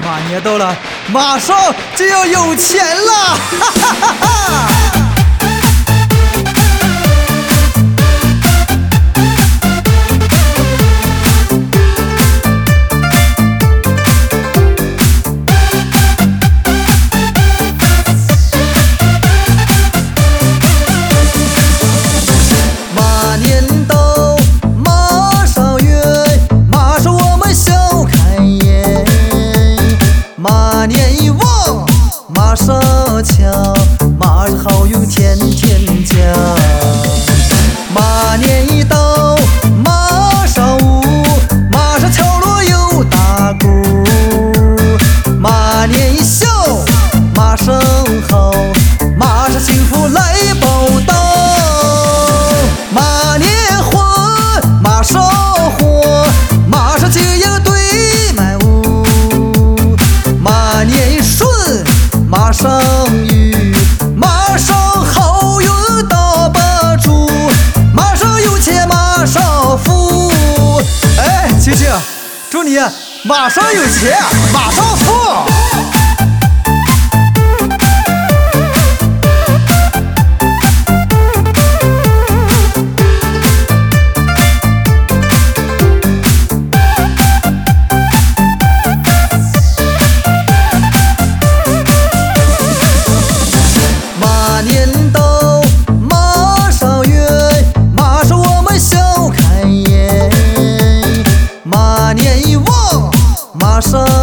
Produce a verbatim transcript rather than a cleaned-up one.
马年到了，马上就要有钱了，哈哈哈哈！ 马年到，马上圆，马上我们笑开颜。马年一旺，马上强，马上好运天天降。马年一到，马上舞，马上敲锣又打鼓。马年一笑，马上好，马上幸福来报道。马年欢，马上火，马上金银堆满屋。马年顺，马上雨，马上好运大把住，马上有钱马上富。 哎，晴晴，祝你马上有钱，马上富！ 马年到，马上圆，马上我们笑开颜。马年一旺，马上